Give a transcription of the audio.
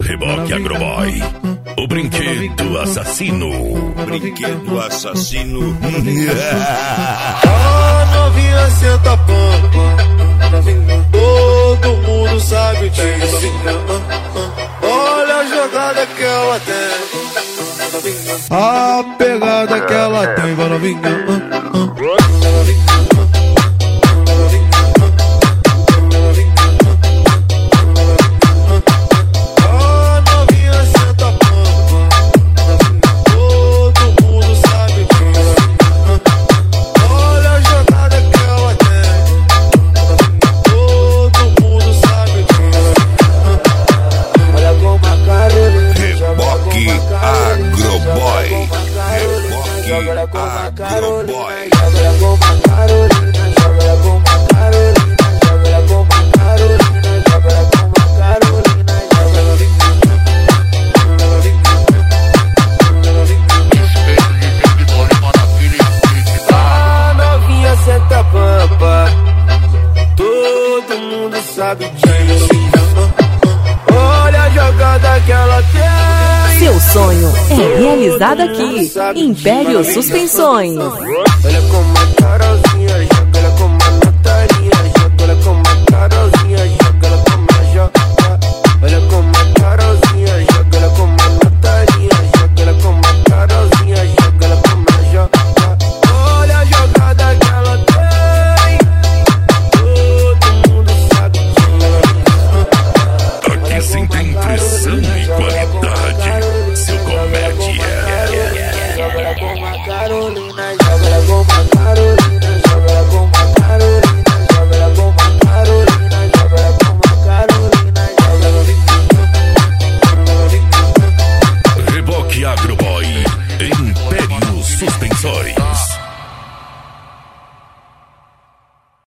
Reboque Agroboy, o brinquedo assassino. Brinquedo assassino. A novinha senta pampa, todo mundo sabe disso. Olha a jogada que ela tem, a pegada que ela tem, vai novinha. Agroboy, Reboque Agroboy. Joga com a Carolina, joga com a Carolina, joga com a Carolina, joga com a Carolina, joga. A novinha senta pampa, todo mundo sabe disso. Olha a jogada que ela tem. Seu sonho é realizado aqui. Império Suspensões. Olha como a Carolzinha joga, olha como a Natalinha joga, olha como a Carolzinha joga, olha como a joga. Olha como a Carolzinha joga, olha como a Natalinha joga, olha como a Carolzinha joga, olha como a joga. Olha a jogada que ela tem, todo mundo sabe disso. Aqui sim tem pressão e qualidade. Seu comédia. Joga com a Carolina, joga com a